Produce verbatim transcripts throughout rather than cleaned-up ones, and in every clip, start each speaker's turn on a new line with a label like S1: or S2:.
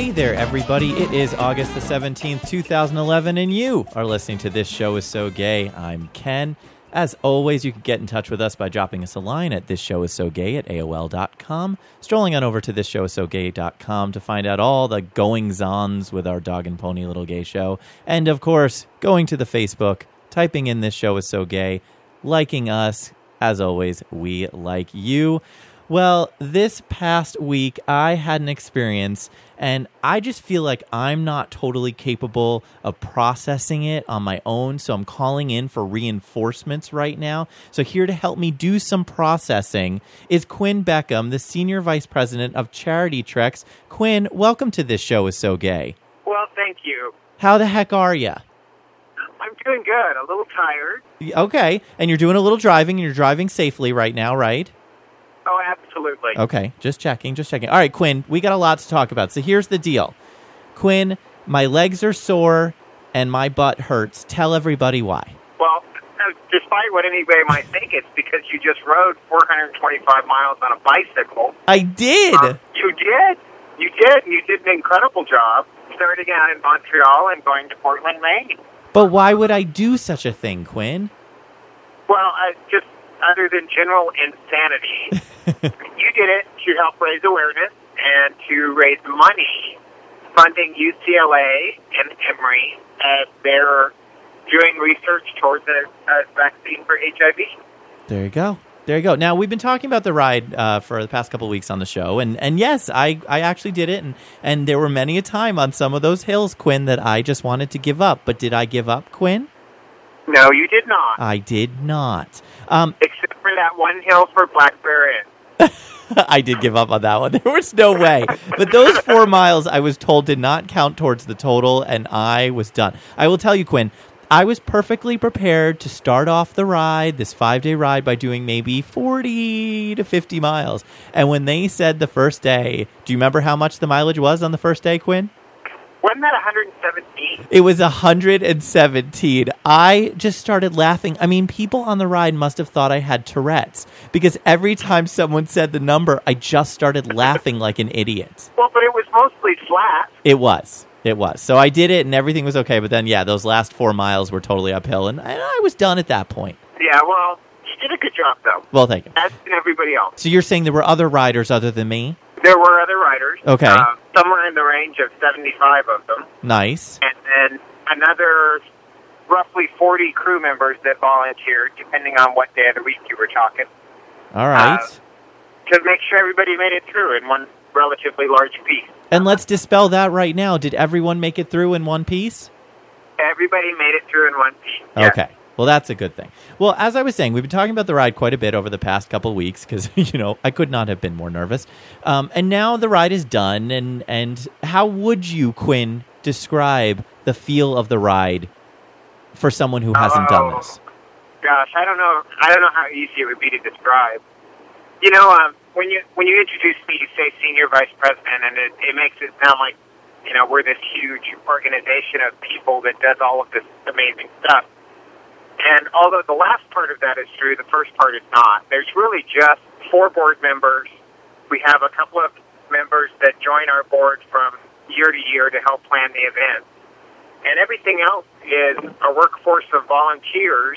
S1: Hey there, everybody. It is August the seventeenth, two thousand eleven, and you are listening to This Show Is So Gay. I'm Ken. As always, you can get in touch with us by dropping us a line at this show is so gay at A O L dot com, strolling on over to this show is so gay dot com to find out all the goings-ons with our dog and pony little gay show, and of course, going to the Facebook, typing in This Show Is So Gay, liking us. As always, we like you. Well, this past week, I had an experience, and I just feel like I'm not totally capable of processing it on my own, so I'm calling in for reinforcements right now. So here to help me do some processing is Quinn Beckham, the Senior Vice President of Charity Treks. Quinn, welcome to This Show Is So Gay.
S2: Well, thank you.
S1: How the heck are you?
S2: I'm doing good. A little tired.
S1: Okay, and you're doing a little driving, and you're driving safely right now, right?
S2: Oh, absolutely.
S1: Okay, just checking, just checking. All right, Quinn, we got a lot to talk about. So here's the deal. Quinn, my legs are sore and my butt hurts. Tell everybody why.
S2: Well, despite what anybody might think, it's because you just rode four hundred twenty-five miles on a bicycle.
S1: I did.
S2: Uh, you did. You did. You did an incredible job starting out in Montreal and going to Portland, Maine.
S1: But why would I do such a thing, Quinn?
S2: Well, uh, just other than general insanity, you did it to help raise awareness and to raise money funding U C L A and Emory as they're doing research towards a, a vaccine for H I V.
S1: There you go. There you go. Now, we've been talking about the ride uh, for the past couple of weeks on the show, and, and yes, I, I actually did it, and, and there were many a time on some of those hills, Quinn, that I just wanted to give up. But did I give up, Quinn?
S2: No, you did not.
S1: I did not. Um,
S2: Except for that one hill for Black Bear Inn.
S1: I did give up on that one. There was no way. But those four miles, I was told, did not count towards the total, and I was done. I will tell you, Quinn, I was perfectly prepared to start off the ride, this five-day ride, by doing maybe forty to fifty miles. And when they said the first day, do you remember how much the mileage was on the first day, Quinn?
S2: Wasn't that one hundred seventeen?
S1: It was one hundred seventeen. I just started laughing. I mean, people on the ride must have thought I had Tourette's, because every time someone said the number, I just started laughing like an idiot.
S2: Well, but it was mostly flat.
S1: It was. It was. So I did it, and everything was okay. But then, yeah, those last four miles were totally uphill, and I, I was done at that point.
S2: Yeah, well, you did a good job, though.
S1: Well, thank you.
S2: As did everybody else.
S1: So you're saying there were other riders other than me?
S2: There were other riders.
S1: Okay.
S2: Uh, somewhere in the range of seventy-five of them.
S1: Nice.
S2: And then another roughly forty crew members that volunteered, depending on what day of the week you were talking.
S1: All right.
S2: Uh, to make sure everybody made it through in one relatively large piece.
S1: And let's dispel that right now. Did everyone make it through in one piece?
S2: Everybody made it through in one piece. Yes.
S1: Okay. Well, that's a good thing. Well, as I was saying, we've been talking about the ride quite a bit over the past couple of weeks because, you know, I could not have been more nervous. Um, and now the ride is done. And, and how would you, Quinn, describe the feel of the ride for someone who hasn't
S2: oh,
S1: done this?
S2: Gosh, I don't know. I don't know how easy it would be to describe. You know, um, when you when you introduce me, you say senior vice president, and it, it makes it sound like, you know, we're this huge organization of people that does all of this amazing stuff. And although the last part of that is true, the first part is not. There's really just four board members. We have a couple of members that join our board from year to year to help plan the event. And everything else is a workforce of volunteers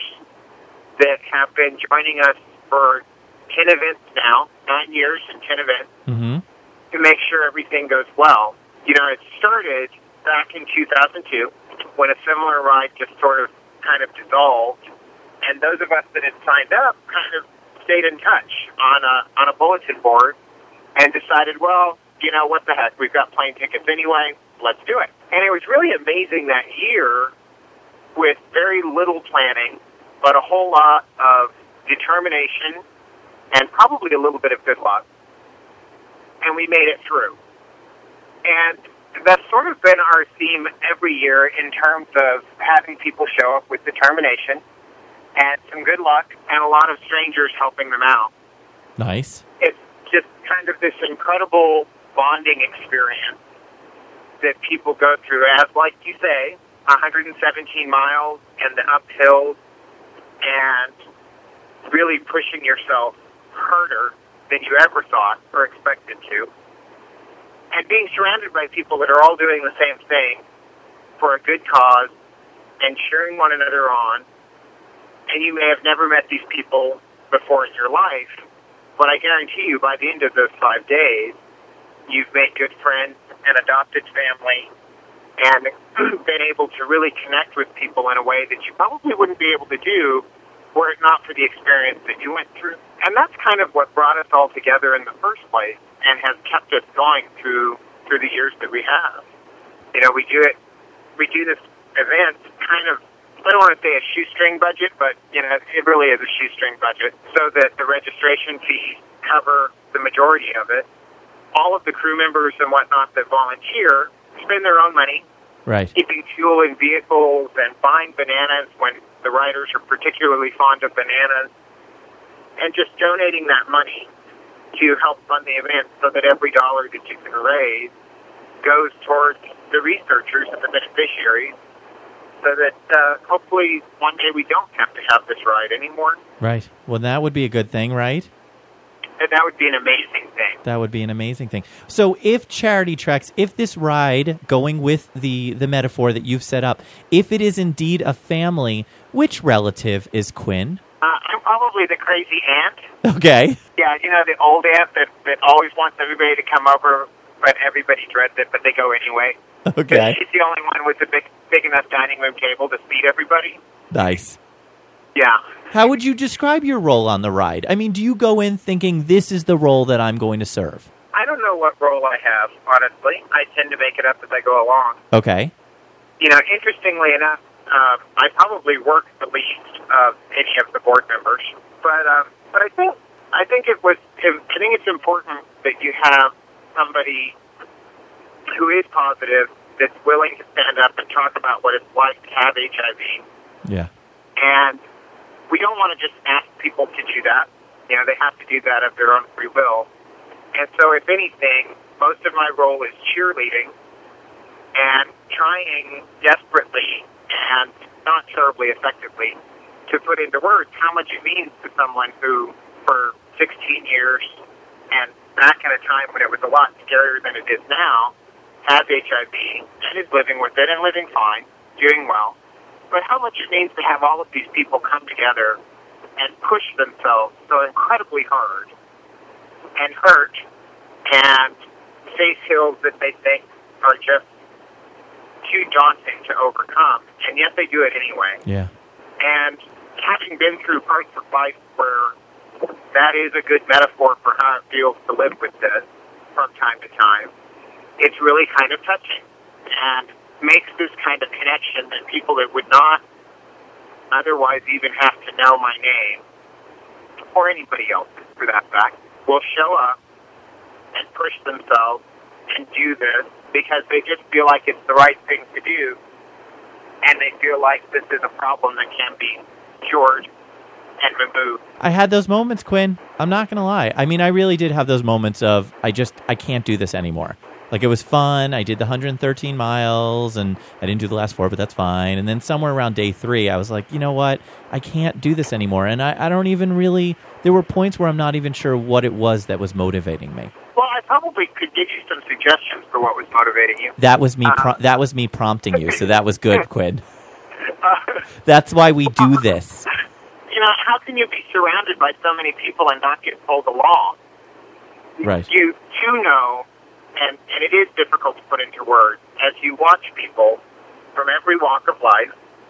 S2: that have been joining us for ten events now, nine years and ten events,
S1: mm-hmm.
S2: to make sure everything goes well. You know, it started back in two thousand two when a similar ride just sort of kind of dissolved, and those of us that had signed up kind of stayed in touch on a on a bulletin board and decided, well, you know, what the heck, we've got plane tickets anyway, let's do it. And it was really amazing that year with very little planning, but a whole lot of determination and probably a little bit of good luck. And we made it through. And that's sort of been our theme every year in terms of having people show up with determination and some good luck and a lot of strangers helping them out.
S1: Nice.
S2: It's just kind of this incredible bonding experience that people go through as, like you say, one hundred seventeen miles and the uphills and really pushing yourself harder than you ever thought or expected to. and being surrounded by people that are all doing the same thing for a good cause and cheering one another on, and you may have never met these people before in your life, but I guarantee you by the end of those five days, you've made good friends and adopted family and been able to really connect with people in a way that you probably wouldn't be able to do were it not for the experience that you went through. And that's kind of what brought us all together in the first place and has kept us going through through the years that we have. You know, we do it, we do this event kind of, I don't want to say a shoestring budget, but, you know, it really is a shoestring budget, so that the registration fees cover the majority of it. All of the crew members and whatnot that volunteer spend their own money,
S1: right,
S2: keeping fuel in vehicles and buying bananas when the riders are particularly fond of bananas, and just donating that money to help fund the event so that every dollar that you can raise goes towards the researchers and the beneficiaries, so that uh, hopefully one day we don't have to have this ride anymore.
S1: Right. Well, that would be a good thing, right?
S2: And that would be an amazing thing.
S1: That would be an amazing thing. So if Charity Treks, if this ride, going with the, the metaphor that you've set up, if it is indeed a family, which relative is Quinn?
S2: Uh, I'm probably the crazy aunt.
S1: Okay.
S2: Yeah, you know, the old aunt that, that always wants everybody to come over, but everybody dreads it, but they go anyway.
S1: Okay.
S2: She's the only one with a big, big enough dining room table to seat everybody.
S1: Nice.
S2: Yeah.
S1: How would you describe your role on the ride? I mean, do you go in thinking this is the role that I'm going to serve?
S2: I don't know what role I have, honestly. I tend to make it up as I go along.
S1: Okay.
S2: You know, interestingly enough, uh, I probably work the least of any of the board members. But um, but I think I think it was I think it's important that you have somebody who is positive, that's willing to stand up and talk about what it's like to have H I V.
S1: Yeah.
S2: And we don't want to just ask people to do that. You know, they have to do that of their own free will. And so, if anything, most of my role is cheerleading and trying desperately and not terribly effectively to put into words how much it means to someone who, for sixteen years, and back in a time when it was a lot scarier than it is now, has H I V and is living with it and living fine, doing well. But how much it means to have all of these people come together and push themselves so incredibly hard and hurt and face hills that they think are just too daunting to overcome, and yet they do it anyway.
S1: Yeah.
S2: And having been through parts of life where that is a good metaphor for how it feels to live with this from time to time, it's really kind of touching and makes this kind of connection that people that would not otherwise even have to know my name, or anybody else for that fact, will show up and push themselves and do this because they just feel like it's the right thing to do, and they feel like this is a problem that can be cured and removed.
S1: I had those moments, Quinn. I'm not going to lie. I mean, I really did have those moments of, I just, I can't do this anymore. Like, it was fun. I did the one hundred thirteen miles, and I didn't do the last four, but that's fine. And then somewhere around day three, I was like, you know what? I can't do this anymore. And I, I don't even really, there were points where I'm not even sure what it was that was motivating me.
S2: Well, I probably could give you some suggestions for what was motivating you.
S1: That was me. Pro-
S2: uh,
S1: that was me prompting you, so that was good, Quinn. That's why we do this.
S2: You know, how can you be surrounded by so many people and not get pulled along?
S1: Right.
S2: You do know, and, and it is difficult to put into words, as you watch people from every walk of life,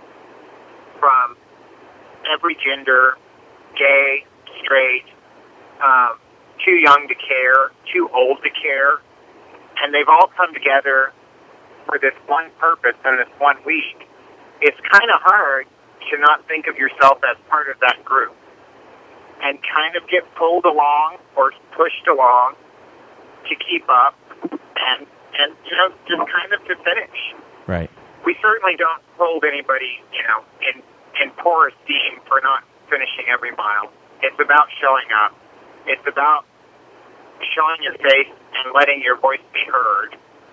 S2: from every gender, gay, straight, um, too young to care, too old to care, and they've all come together for this one purpose and this one week. It's kind of hard to not think of yourself as part of that group and kind of get pulled along or pushed along to keep up and, and you know, just kind of to finish.
S1: Right.
S2: We certainly don't hold anybody, you know, in, in poor esteem for not finishing every mile. It's about showing up. It's about showing your face and letting your voice be heard.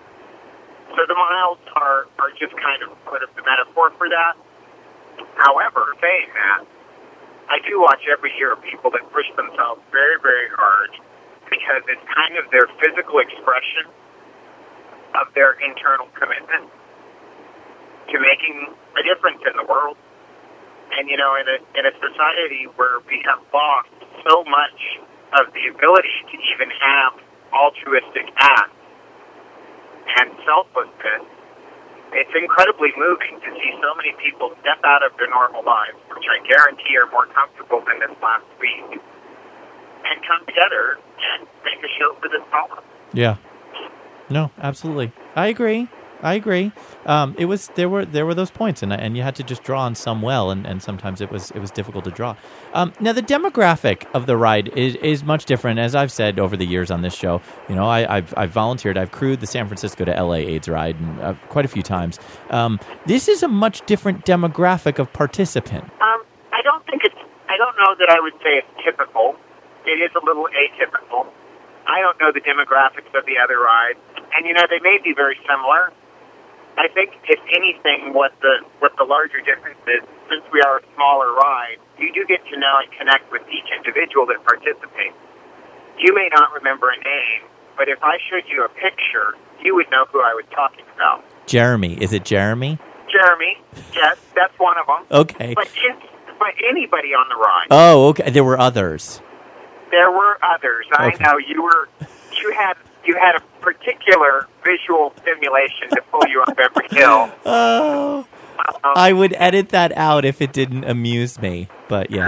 S2: So the miles are, are just kind of sort of the metaphor for that. However, saying that, I do watch every year people that push themselves very, very hard because it's kind of their physical expression of their internal commitment to making a difference in the world. And, you know, in a, in a society where we have lost so much of the ability to even have altruistic acts and selflessness, it's incredibly moving to see so many people step out of their normal lives, which I guarantee are more comfortable than this last week, and come together and make a show for this problem.
S1: Yeah. No, absolutely. I agree. I agree. Um, it was there were there were those points, and and you had to just draw on some well, and, and sometimes it was it was difficult to draw. Um, now the demographic of the ride is, is much different, as I've said over the years on this show. You know, I, I've I've volunteered, I've crewed the San Francisco to L A AIDS ride and, uh, quite a few times. Um, this is a much different demographic of participant.
S2: Um, I don't think it's. I don't know that I would say it's typical. It is a little atypical. I don't know the demographics of the other rides, and you know they may be very similar. I think, if anything, what the what the larger difference is, since we are a smaller ride, you do get to know and connect with each individual that participates. You may not remember a name, but if I showed you a picture, you would know who I was talking about.
S1: Jeremy. Is it Jeremy?
S2: Jeremy, yes, that's one of them.
S1: Okay.
S2: But, in, but anybody on the ride.
S1: Oh, okay. There were others.
S2: There were others. I
S1: Okay.
S2: know you were. You had you had a particular visual stimulation to pull you up every hill.
S1: Oh,
S2: Um,
S1: I would edit that out if it didn't amuse me. But yeah.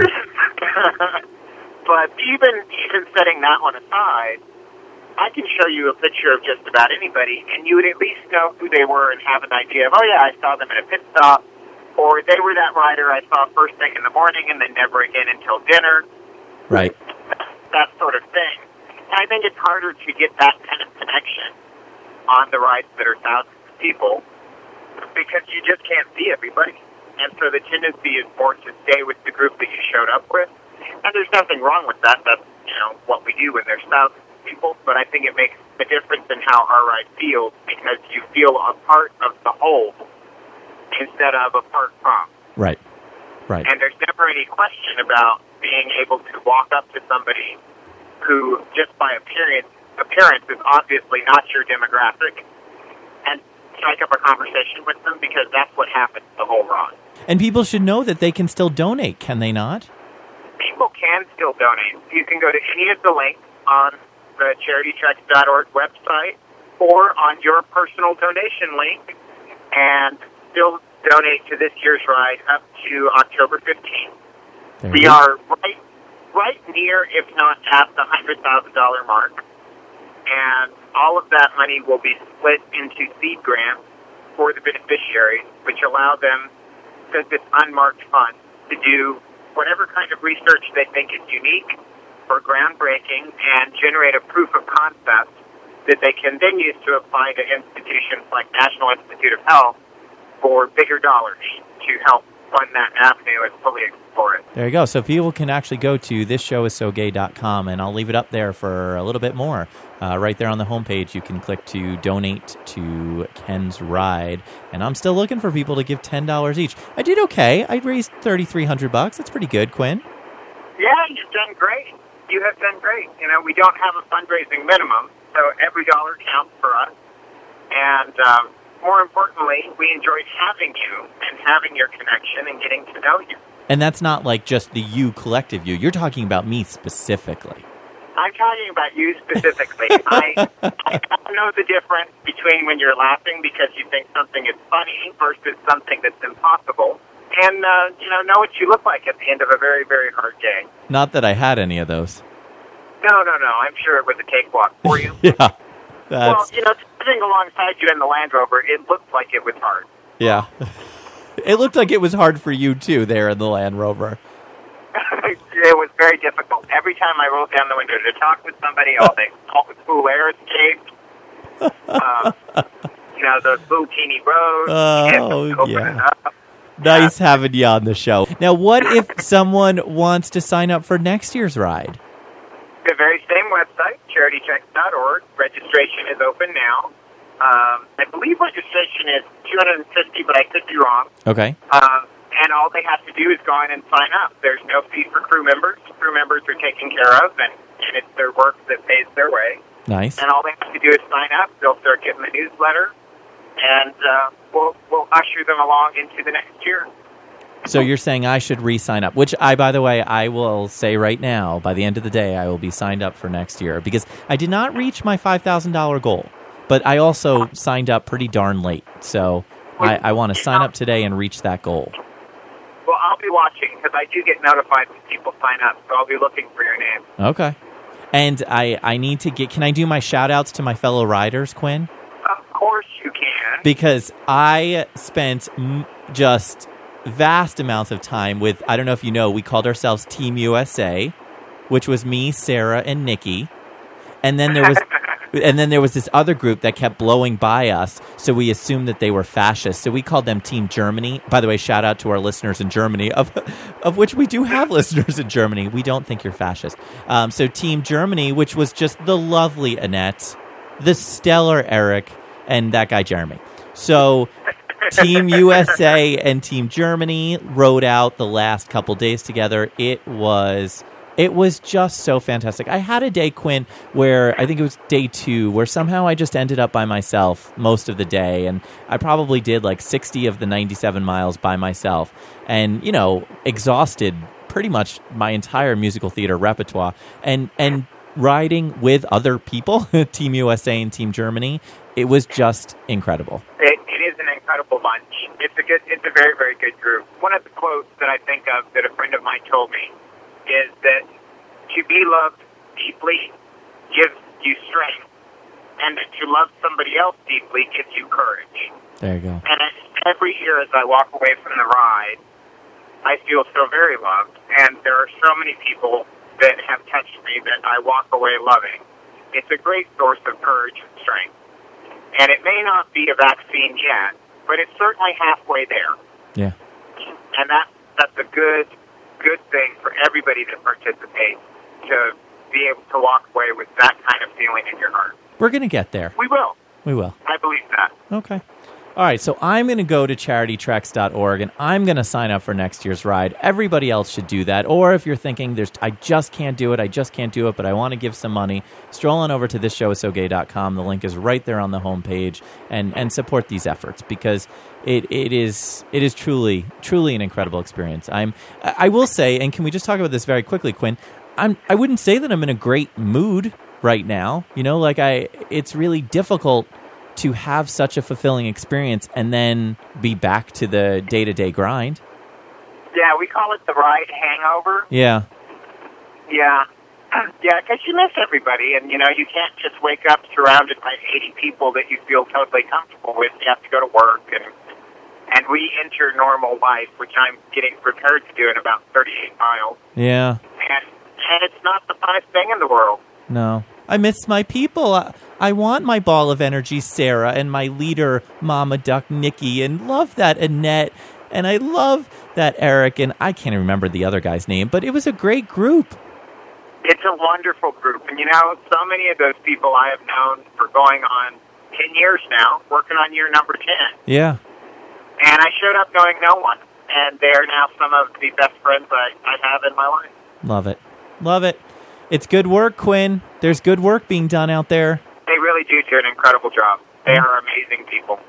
S2: But even even setting that one aside, I can show you a picture of just about anybody, and you would at least know who they were and have an idea of, oh yeah, I saw them at a pit stop, or they were that rider I saw first thing in the morning and then never again until dinner.
S1: Right.
S2: That sort of thing. And I think it's harder to get that kind of connection on the rides that are thousands of people because you just can't see everybody. And so the tendency is more to stay with the group that you showed up with. And there's nothing wrong with that. That's, you know, what we do when there's thousands of people. But I think it makes a difference in how our ride feels because you feel a part of the whole instead of apart from.
S1: Right. Right.
S2: And there's never any question about being able to walk up to somebody who, just by appearance, appearance is obviously not your demographic, and strike up a conversation with them because that's what happens the whole ride.
S1: And people should know that they can still donate, can they not?
S2: People can still donate. You can go to any of the links on the charity treks dot org website or on your personal donation link and still donate to this year's ride up to October fifteenth.
S1: There
S2: We
S1: you go.
S2: are right right near, if not at, the one hundred thousand dollars mark. And all of that money will be split into seed grants for the beneficiaries, which allow them, since it's unmarked funds, to do whatever kind of research they think is unique or groundbreaking and generate a proof of concept that they can then use to apply to institutions like National Institute of Health for bigger dollars to help fund that avenue and fully explore it.
S1: There you go. So people can actually go to this show is so gay dot com, and I'll leave it up there for a little bit more. Uh, right there on the homepage, you can click to donate to Ken's ride. And I'm still looking for people to give ten dollars each. I did okay. I raised thirty-three hundred bucks. That's pretty good, Quinn.
S2: Yeah, you've done great. You have done great. You know, we don't have a fundraising minimum, so every dollar counts for us. And um, more importantly, we enjoyed having you and having your connection and getting to know you.
S1: And that's not like just the you collective you. You're talking about me specifically.
S2: I'm talking about you specifically. I, I don't know the difference between when you're laughing because you think something is funny versus something that's impossible. And, uh, you know, know what you look like at the end of a very, very hard day.
S1: Not that I had any of those.
S2: No, no, no. I'm sure it was a cakewalk for you.
S1: Yeah.
S2: Well,
S1: That's,
S2: you know, sitting alongside you in the Land Rover, it looked like it was hard.
S1: yeah. It looked like it was hard for you, too, there in the Land Rover.
S2: It was very difficult. Every time I rolled down the window to talk with somebody, all the all the cool air escaped. Um, you know, those little teeny roads.
S1: Oh, yeah. Nice having you on the show. Now, what if someone wants to sign up for next year's ride?
S2: The very same website, charity treks dot org. Registration is open now. Um, I believe registration is two hundred fifty dollars, but I could be wrong.
S1: Okay.
S2: Um, and all they have to do is go in and sign up. There's no fee for crew members. Crew members are taken care of, and, and it's their work that pays their way.
S1: Nice.
S2: And all they have to do is sign up. They'll start getting the newsletter, and uh, we'll, we'll usher them along into the next year.
S1: So you're saying I should re-sign up, which I, by the way, I will say right now, by the end of the day, I will be signed up for next year because I did not reach my five thousand dollars goal, but I also signed up pretty darn late. So I, I want to sign up today and reach that goal.
S2: Well, I'll be watching because I do get notified when people sign up, so I'll be looking for your name.
S1: Okay. And I, I need to get, can I do my shout-outs to my fellow riders, Quinn?
S2: Of course you can.
S1: Because I spent m- just vast amounts of time with, I don't know if you know, we called ourselves Team U S A, which was me, Sarah, and Nikki. And then there was... And then there was this other group that kept blowing by us, so we assumed that they were fascist. So we called them Team Germany. By the way, shout out to our listeners in Germany, of of which we do have listeners in Germany. We don't think you're fascist. Um, so Team Germany, which was just the lovely Annette, the stellar Eric, and that guy Jeremy. So Team U S A and Team Germany rode out the last couple days together. It was... It was just so fantastic. I had a day, Quinn, where I think it was day two, where somehow I just ended up by myself most of the day. And I probably did like sixty of the ninety-seven miles by myself and, you know, exhausted pretty much my entire musical theater repertoire. And, and riding with other people, Team U S A and Team Germany, it was just incredible.
S2: It, it is an incredible bunch. It's a good, it's a very, very good group. One of the quotes that I think of that a friend of mine told me is that to be loved deeply gives you strength, and that to love somebody else deeply gives you courage.
S1: There you go.
S2: And every year as I walk away from the ride, I feel so very loved, and there are so many people that have touched me that I walk away loving. It's a great source of courage and strength. And it may not be a vaccine yet, but it's certainly halfway there.
S1: Yeah.
S2: And that, that's a good... good thing for everybody that participates to be able to walk away with that kind of feeling in your heart.
S1: We're going to get there.
S2: We will.
S1: We will.
S2: I believe that.
S1: Okay. All right, so I'm going to go to charity treks dot org, and I'm going to sign up for next year's ride. Everybody else should do that. Or if you're thinking, "There's, I just can't do it, I just can't do it, but I want to give some money," stroll on over to this show is so gay dot com. The link is right there on the homepage, and, and support these efforts because it it is it is truly, truly an incredible experience. I'm I will say, and can we just talk about this very quickly, Quinn? I'm I wouldn't say that I'm in a great mood right now. You know, like I, it's really difficult to have such a fulfilling experience and then be back to the day-to-day grind.
S2: Yeah, we call it the ride hangover.
S1: Yeah.
S2: Yeah. Yeah, because you miss everybody, and, you know, you can't just wake up surrounded by eighty people that you feel totally comfortable with. You have to go to work and and re-enter normal life, which I'm getting prepared to do in about thirty-eight miles.
S1: Yeah.
S2: And, and it's not the funnest thing in the world.
S1: No. I miss my people. I, I want my ball of energy, Sarah, and my leader, Mama Duck, Nikki, and love that Annette, and I love that Eric, and I can't remember the other guy's name, but it was a great group.
S2: It's a wonderful group, and you know, so many of those people I have known for going on ten years now, working on year number ten.
S1: Yeah.
S2: And I showed up knowing no one, and they're now some of the best friends I, I have in my life.
S1: Love it. Love it. It's good work, Quinn. There's good work being done out there.
S2: They really do do an incredible job. They are amazing people.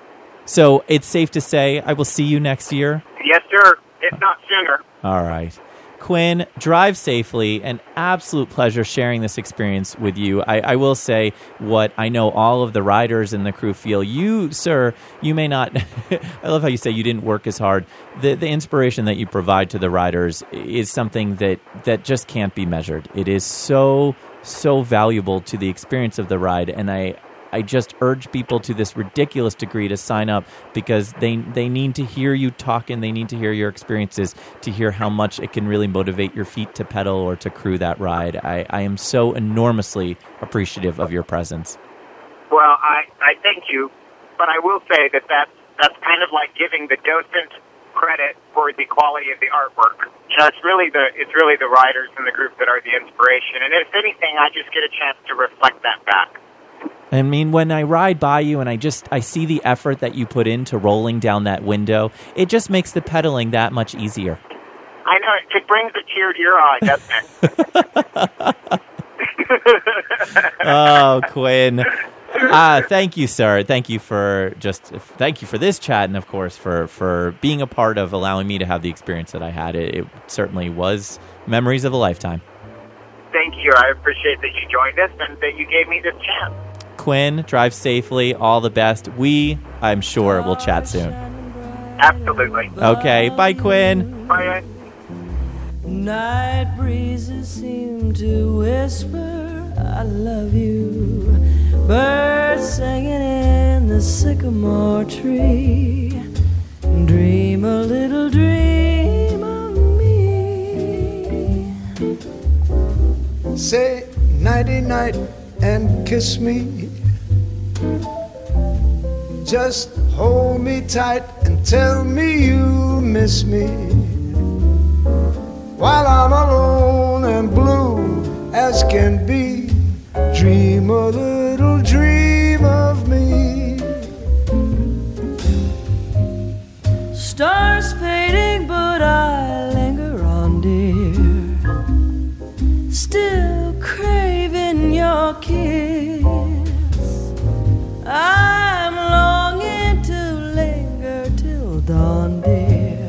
S1: So it's safe to say I will see you next year?
S2: Yes, sir. If not sooner.
S1: All right. Quinn, drive safely. An absolute pleasure sharing this experience with you. I, I will say what I know all of the riders and the crew feel. You, sir, you may not... I love how you say you didn't work as hard. The the inspiration that you provide to the riders is something that, that just can't be measured. It is so, so valuable to the experience of the ride, and I... I just urge people to this ridiculous degree to sign up because they they need to hear you talk and they need to hear your experiences to hear how much it can really motivate your feet to pedal or to crew that ride. I, I am so enormously appreciative of your presence.
S2: Well, I, I thank you, but I will say that that's, that's kind of like giving the docent credit for the quality of the artwork. You know, it's really the it's really the riders and the group that are the inspiration. And if anything, I just get a chance to reflect that back.
S1: I mean, when I ride by you and I just I see the effort that you put into rolling down that window, it just makes the pedaling that much easier.
S2: I know. It brings a tear to your eye, doesn't it?
S1: Oh, Quinn. Uh, thank you, sir. Thank you for just thank you for this chat, and of course for, for being a part of allowing me to have the experience that I had. It, it certainly was memories of a lifetime.
S2: Thank you. I appreciate that you joined us and that you gave me this chance.
S1: Quinn, drive safely. All the best. We, I'm sure, will chat soon.
S2: Absolutely.
S1: Okay. Bye, Quinn.
S2: Bye.
S3: Night breezes seem to whisper, I love you. Birds singing in the sycamore tree. Dream a little dream of me.
S4: Say nighty-night and kiss me. Just hold me tight and tell me you miss me. While I'm alone and blue as can be, dream a little dream of me.
S3: Stars fading, but I linger on, dear. Still craving your kiss. I'm longing to linger till dawn, dear.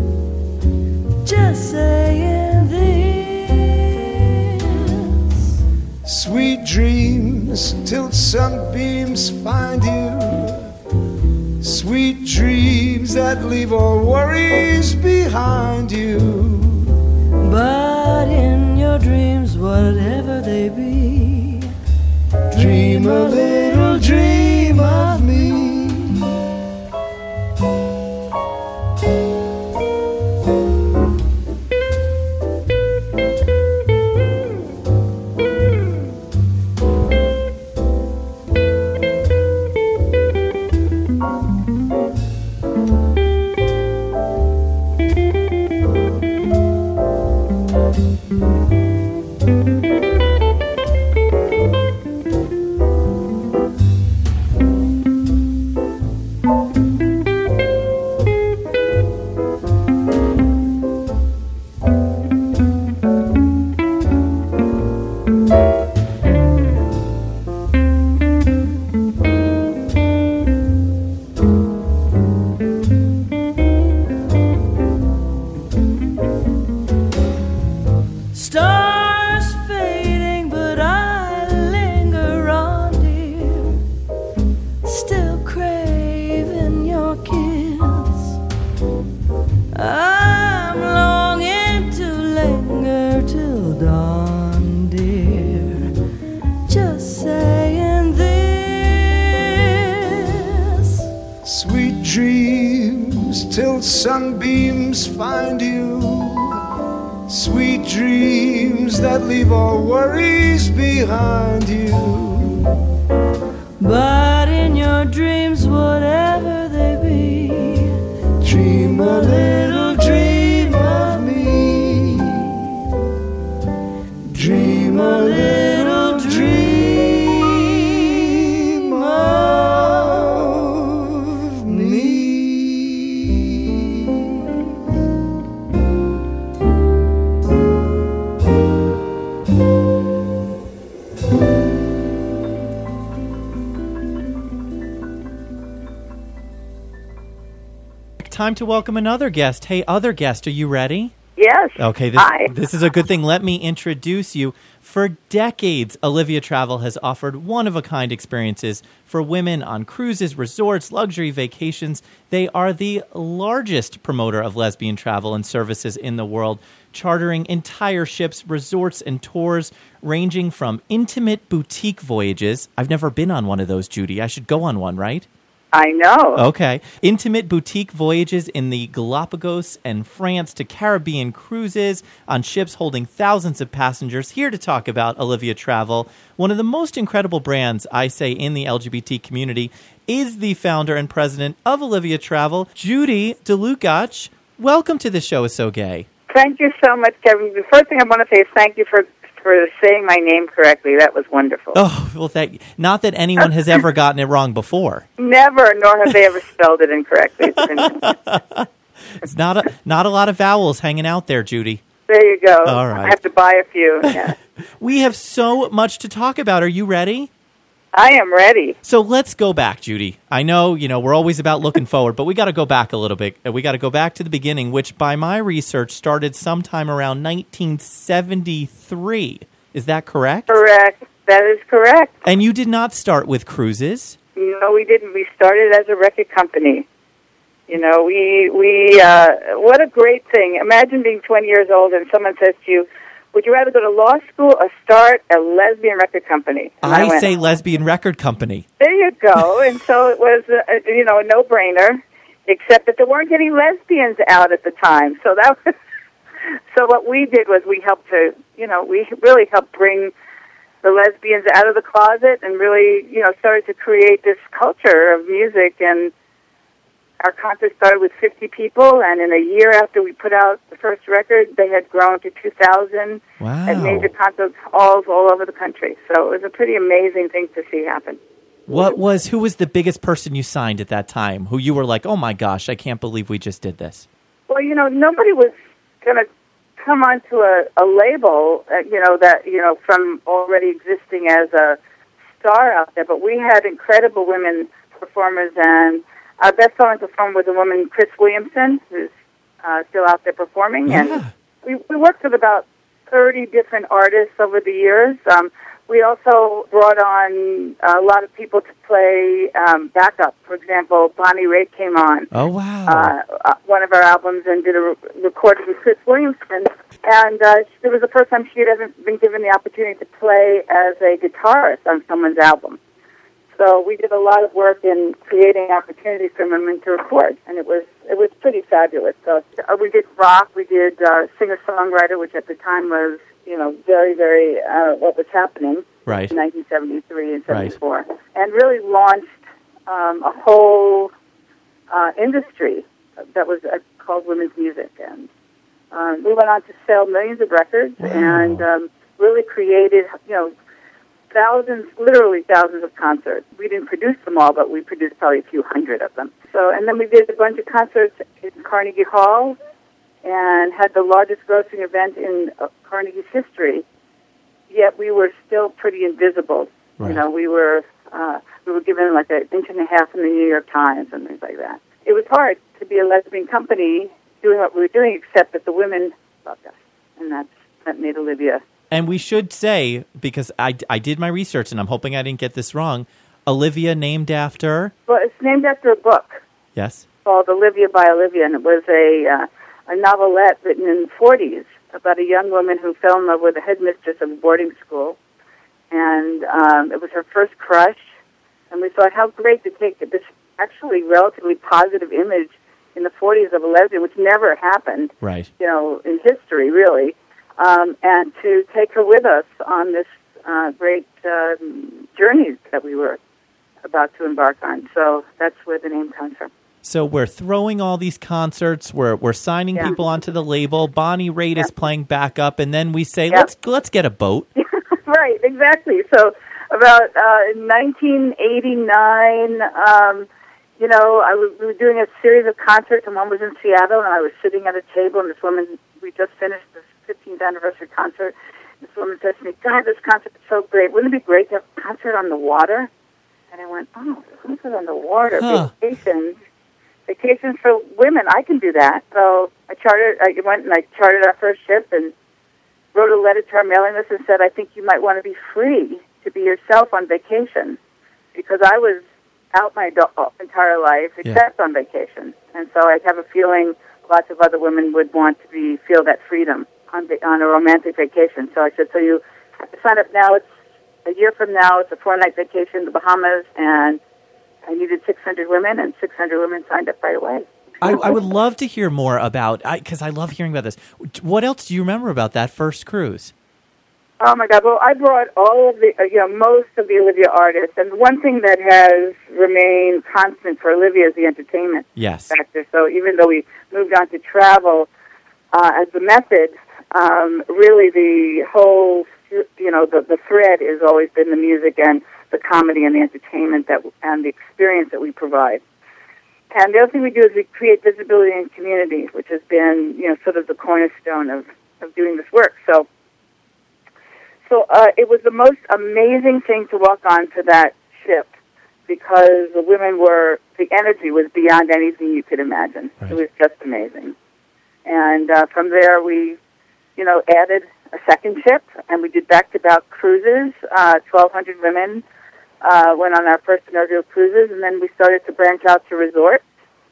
S3: Just saying this.
S4: Sweet dreams till sunbeams find you. Sweet dreams that leave all worries behind you.
S3: But in your dreams, whatever they be,
S4: Dream a little dream of me. Till sunbeams find you. Sweet dreams that leave all worries behind you.
S3: But in your dreams, whatever they be,
S4: dream a little dream of me. Dream a little dream of me.
S1: Time to welcome another guest. Hey, other guest, are you ready?
S5: Yes.
S1: Okay, this,
S5: Hi.
S1: this is a good thing. Let me introduce you. For decades, Olivia Travel has offered one-of-a-kind experiences for women on cruises, resorts, luxury vacations. They are the largest promoter of lesbian travel and services in the world, chartering entire ships, resorts, and tours, ranging from intimate boutique voyages. I've never been on one of those, Judy. I should go on one, right?
S5: I know.
S1: Okay. Intimate boutique voyages in the Galapagos and France to Caribbean cruises on ships holding thousands of passengers. Here to talk about Olivia Travel, one of the most incredible brands, I say, in the L G B T community, is the founder and president of Olivia Travel, Judy DeLucach. Welcome to the show is so gay.
S5: Thank you so much, Kevin. The first thing I want to say is thank you for for saying my name correctly. That was wonderful.
S1: Oh, well, thank you. Not that anyone has ever gotten it wrong before.
S5: Never, nor have they ever spelled it incorrectly.
S1: It's not a, not a lot of vowels hanging out there, Judy.
S5: There you go.
S1: All right.
S5: I have to buy a few. Yeah.
S1: We have so much to talk about. Are you ready?
S5: I am ready.
S1: So let's go back, Judy. I know, you know, we're always about looking forward, but we got to go back a little bit. We got to go back to the beginning, which by my research started sometime around nineteen seventy-three. Is that correct?
S5: Correct. That is correct.
S1: And you did not start with cruises?
S5: No, we didn't. We started as a record company. You know, we, we uh, what a great thing. Imagine being twenty years old and someone says to you, would you rather go to law school or start a lesbian record company? And
S1: I,
S5: I went,
S1: say lesbian record company.
S5: There you go. And so it was, a, you know, a no-brainer, except that there weren't any lesbians out at the time. So that was, so what we did was we helped to, you know, we really helped bring the lesbians out of the closet and really, you know, started to create this culture of music. And our concert started with fifty people, and in a year after we put out the first record, they had grown to two thousand
S1: Wow.
S5: at major concert halls all over the country. So it was a pretty amazing thing to see happen.
S1: What was, who was the biggest person you signed at that time, who you were like, oh my gosh, I can't believe we just did this?
S5: Well, you know, nobody was going to come onto a, a label, uh, you know, that, you know, from already existing as a star out there, but we had incredible women performers, and our best-selling performer was a woman, Chris Williamson, who's uh, still out there performing.
S1: Yeah.
S5: And we, we worked with about thirty different artists over the years. Um, we also brought on a lot of people to play um, backup. For example, Bonnie Raitt came on
S1: Oh, wow.
S5: uh, uh, one of our albums and did a re- recording with Chris Williamson. And uh, it was the first time she had ever been given the opportunity to play as a guitarist on someone's album. So we did a lot of work in creating opportunities for women to record, and it was it was pretty fabulous. So uh, we did rock, we did uh, singer-songwriter, which at the time was, you know, very, very uh, what was happening
S1: Right.
S5: in nineteen seventy-three and
S1: Right.
S5: seventy-four, and really launched um, a whole uh, industry that was uh, called women's music. And um, we went on to sell millions of records
S1: Wow.
S5: and um, really created, you know, thousands, literally thousands of concerts. We didn't produce them all, but we produced probably a few hundred of them. So, and then we did a bunch of concerts in Carnegie Hall and had the largest grossing event in uh, Carnegie's history. Yet we were still pretty invisible.
S1: Right.
S5: You know, we were uh, we were given like an inch and a half in the New York Times and things like that. It was hard to be a lesbian company doing what we were doing, except that the women loved us, and that's that made Olivia.
S1: And we should say, because I, I did my research, and I'm hoping I didn't get this wrong, Olivia named after?
S5: Well, it's named after a book
S1: Yes.
S5: called Olivia by Olivia, and it was a uh, a novelette written in the forties about a young woman who fell in love with a headmistress of a boarding school, and um, it was her first crush. And we thought, how great to take this actually relatively positive image in the forties of a lesbian, which never happened,
S1: Right.
S5: you know, in history, really, um, and to take her with us on this uh, great um, journey that we were about to embark on. So that's where the name comes from.
S1: So we're throwing all these concerts. We're we're signing
S5: Yeah.
S1: people onto the label. Bonnie Raitt
S5: Yeah.
S1: is playing backup, and then we say,
S5: Yeah.
S1: let's let's get a boat.
S5: Right, exactly. So about uh, nineteen eighty-nine, um, you know, I was, we were doing a series of concerts, and one was in Seattle, and I was sitting at a table, and this woman, we just finished this fifteenth anniversary concert. This woman says to me, God, this concert is so great. Wouldn't it be great to have a concert on the water? And I went, oh, concert on the water,
S1: Huh.
S5: vacations. Vacations for women, I can do that. So I chartered, I went and I chartered our first ship and wrote a letter to our mailing list and said, I think you might want to be free to be yourself on vacation, because I was out my do- entire life except on vacation. And so I have a feeling lots of other women would want to be feel that freedom on va- on a romantic vacation. So I said, so you have to sign up now. It's a year from now. It's a four-night vacation in the Bahamas, and I needed six hundred women, and six hundred women signed up right away.
S1: I, I would love to hear more about, because I, I love hearing about this. What else do you remember about that first cruise?
S5: Oh my God! Well, I brought all of the, uh, you know, most of the Olivia artists, and one thing that has remained constant for Olivia is the entertainment
S1: Yes.
S5: factor. So even though we moved on to travel uh, as the method, um, really the whole, you know, the the thread has always been the music and the comedy and the entertainment that and the experience that we provide. And the other thing we do is we create visibility in community, which has been, you know, sort of the cornerstone of, of doing this work. So. So so uh, it was the most amazing thing to walk onto that ship because the women were, the energy was beyond anything you could imagine.
S1: Right.
S5: It was just amazing. And uh, from there we, you know, added a second ship, and we did back-to-back cruises. Uh, twelve hundred women uh, went on our first inaugural cruises, and then we started to branch out to resorts,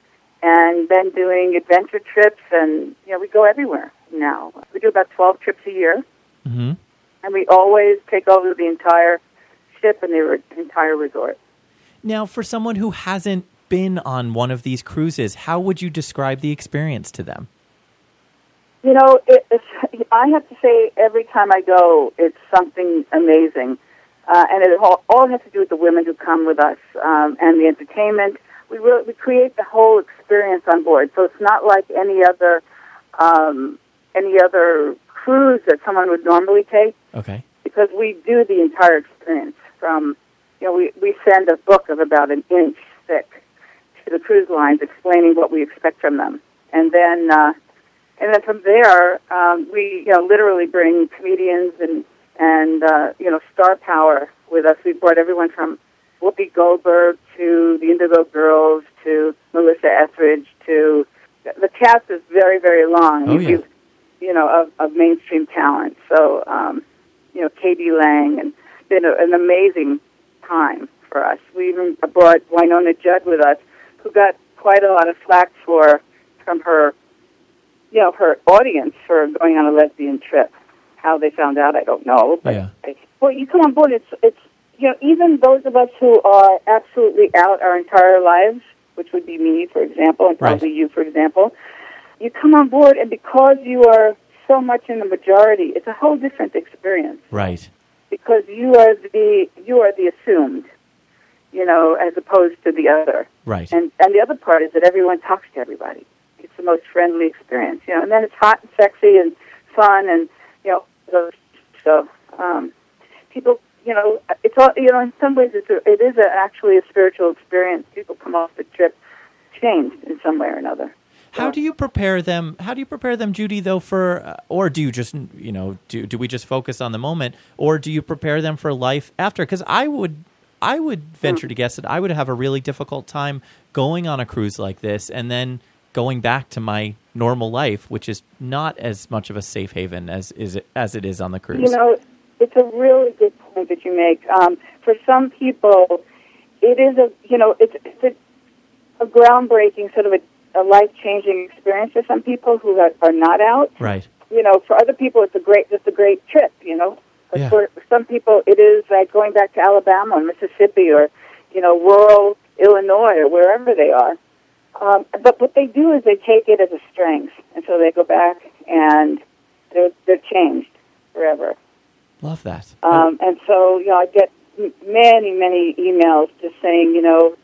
S5: and then doing adventure trips, and, you know, we go everywhere now. We do about twelve trips a year,
S1: Mm-hmm.
S5: and we always take over the entire ship and the re- entire resort.
S1: Now, for someone who hasn't been on one of these cruises, how would you describe the experience to them?
S5: You know, it, it's, I have to say, every time I go, it's something amazing. Uh, and it all, all has to do with the women who come with us um, and the entertainment. We really, we create the whole experience on board. So it's not like any other um, any other cruise that someone would normally take.
S1: Okay.
S5: Because we do the entire experience. From, you know, we, we send a book of about an inch thick to the cruise lines explaining what we expect from them. And then... Uh, And then from there, um, we, you know, literally bring comedians and, and uh, you know, star power with us. We brought everyone from Whoopi Goldberg to the Indigo Girls to Melissa Etheridge to... The cast is very, very long.
S1: Oh, yeah.
S5: You, you know, of, of mainstream talent. So, um, you know, Katie Lang, and it's been a, an amazing time for us. We even brought Winona Judd with us, who got quite a lot of flack for from her... you know, her audience for going on a lesbian trip. How they found out, I don't know. But
S1: Yeah.
S5: well, you come on board, it's, it's, you know, even those of us who are absolutely out our entire lives, which would be me, for example, and probably
S1: Right.
S5: you, for example, you come on board, and because you are so much in the majority, it's a whole different experience.
S1: Right.
S5: Because you are the, you are the assumed, you know, as opposed to the other.
S1: Right.
S5: And, and the other part is that everyone talks to everybody. It's the most friendly experience, you know, and then it's hot and sexy and fun, and, you know, so, so um, people, you know, it's all, you know, in some ways it's a, it is a, actually a spiritual experience. People come off the trip changed in some way or another.
S1: How do you prepare them? How do you prepare them, Judy, though, for, uh, or do you just, you know, do do we just focus on the moment, or do you prepare them for life after? Because I would, I would venture mm. to guess that I would have a really difficult time going on a cruise like this, and then going back to my normal life, which is not as much of a safe haven as is it, as it is on the cruise.
S5: You know, it's a really good point that you make. Um, for some people, it is a, you know, it's, it's a, a groundbreaking, sort of a, a life-changing experience for some people who are, are not out.
S1: Right.
S5: You know, for other people, it's a great, just a great trip, you know. But
S1: yeah.
S5: for some people, it is like going back to Alabama or Mississippi or, you know, rural Illinois or wherever they are. Um, but what they do is they take it as a strength, and so they go back and they're they're changed forever.
S1: Love that.
S5: Um, and so, you know, I get m- many, many emails just saying, you know,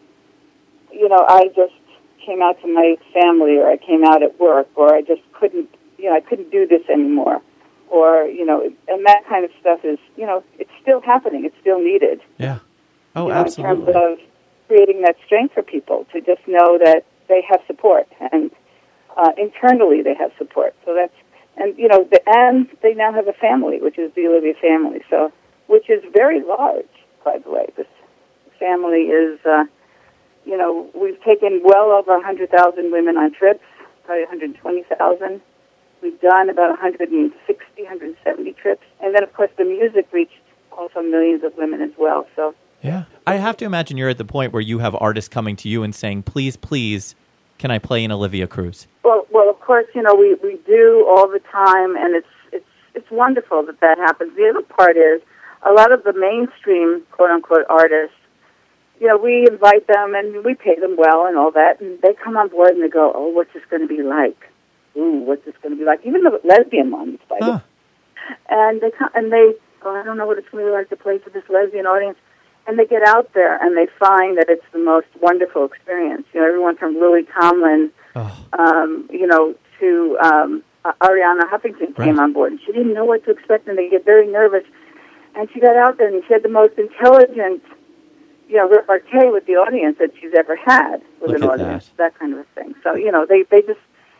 S5: you know, I just came out to my family, or I came out at work, or I just couldn't, you know, I couldn't do this anymore, or, you know, and that kind of stuff is, you know, it's still happening. It's still needed.
S1: Yeah. Oh,
S5: you know,
S1: absolutely.
S5: In terms of creating that strength for people to just know that they have support, and uh, internally they have support. So that's, and you know, the, and they now have a family, which is the Olivia family. So, which is very large, by the way. This family is, uh, you know, we've taken well over a hundred thousand women on trips, probably one hundred twenty thousand. We've done about one hundred sixty, one hundred seventy trips, and then of course the music reached also millions of women as well. So.
S1: Yeah. I have to imagine you're at the point where you have artists coming to you and saying, please, please, can I play an Olivia cruise?
S5: Well, well, of course, you know, we, we do all the time, and it's, it's, it's wonderful that that happens. The other part is a lot of the mainstream, quote-unquote, artists, you know, we invite them, and we pay them well and all that, and they come on board and they go, oh, what's this going to be like? Ooh, what's this going to be like? Even the lesbian ones, by the way.
S1: Huh.
S5: And they come, and they, oh, I don't know what it's going to be like to play for this lesbian audience. And they get out there, and they find that it's the most wonderful experience. You know, everyone from Lily Tomlin,
S1: oh.
S5: um, you know, to um, uh, Ariana Huffington came
S1: right.
S5: on board, and she didn't know what to expect, and they get very nervous. And she got out there, and she had the most intelligent, you know, repartee with the audience that she's ever had with
S1: Look
S5: an
S1: at
S5: audience,
S1: that.
S5: that kind of a thing. So, you know, they, they just,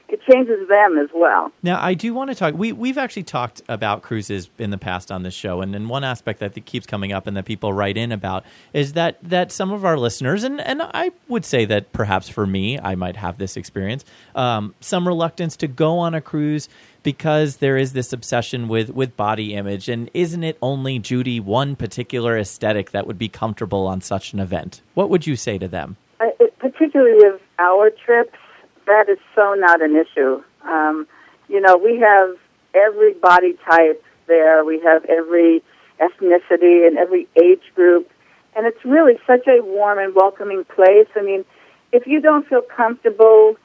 S5: it changes them as well.
S1: Now, I do want to talk. We, we've actually talked about cruises in the past on this show, and, and one aspect that keeps coming up and that people write in about is that, that some of our listeners, and, and I would say that perhaps for me, I might have this experience, um, some reluctance to go on a cruise because there is this obsession with, with body image, and isn't it only, Judy, one particular aesthetic that would be comfortable on such an event? What would you say to them?
S5: Uh, it, particularly with our trips, that is so not an issue. Um, you know, we have every body type there. We have every ethnicity and every age group. And it's really such a warm and welcoming place. I mean, if you don't feel comfortable